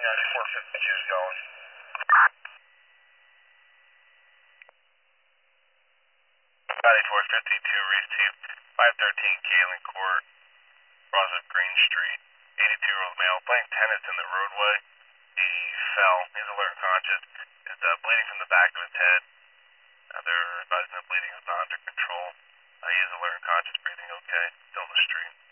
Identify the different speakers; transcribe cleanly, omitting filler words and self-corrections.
Speaker 1: 9452 is going. Body 452, Reese Team, 513 Kalen Court, Roswell Green Street, 82-year-old male, playing tennis in the roadway. He fell. He's alert and conscious. He's bleeding from the back of his head. They're advising the bleeding is not under control. He is alert and conscious, breathing okay, still in the street.